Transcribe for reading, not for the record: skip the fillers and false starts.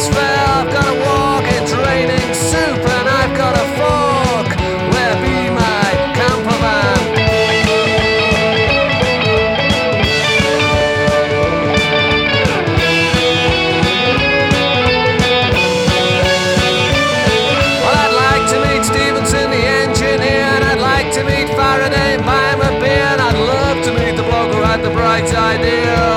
bus fare. I've got to walk, it's raining soup, and I've got a fork. Where be my camper van? Well, I'd like to meet Stevenson, the engineer, and I'd like to meet Faraday and buy him a beer, and I'd love to meet the bloke who had the bright idea.